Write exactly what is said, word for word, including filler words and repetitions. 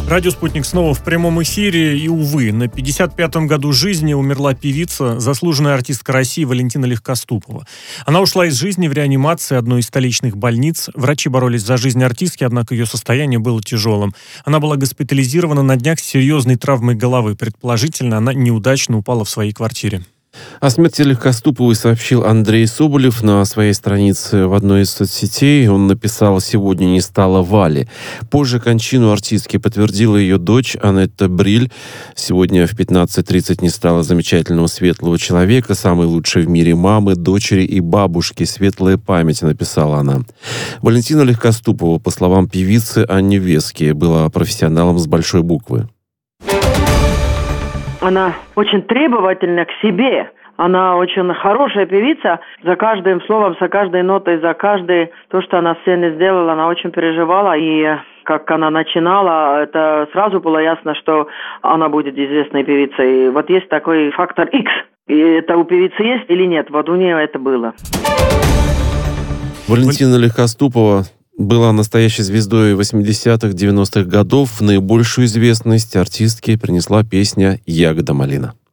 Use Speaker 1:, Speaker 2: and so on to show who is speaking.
Speaker 1: Радио «Спутник» снова в прямом эфире. И, увы, на пятьдесят пятом году жизни умерла певица, заслуженная артистка России Валентина Легкоступова. Она ушла из жизни в реанимации одной из столичных больниц. Врачи боролись за жизнь артистки, однако ее состояние было тяжелым. Она была госпитализирована на днях с серьезной травмой головы. Предположительно, она неудачно упала в своей квартире.
Speaker 2: О смерти Легкоступовой сообщил Андрей Соболев на своей странице в одной из соцсетей. Он написал: «Сегодня не стало Вали». Позже кончину артистки подтвердила ее дочь Анетта Бриль. «Сегодня в пятнадцать тридцать не стало замечательного светлого человека, самой лучшей в мире мамы, дочери и бабушки. Светлая память», — написала она. Валентина Легкоступова, по словам певицы Анни Вески, была профессионалом с большой буквы.
Speaker 3: Она очень требовательна к себе. Она очень хорошая певица. За каждым словом, за каждой нотой, за каждое то, что она в сцене сделала, она очень переживала. И как она начинала, это сразу было ясно, что она будет известной певицей. И вот есть такой фактор X. И это у певицы есть или нет? Вот у нее это было.
Speaker 2: Валентина Легкоступова была настоящей звездой восьмидесятых-девяностых годов. Наибольшую известность артистке принесла песня «Ягода малина».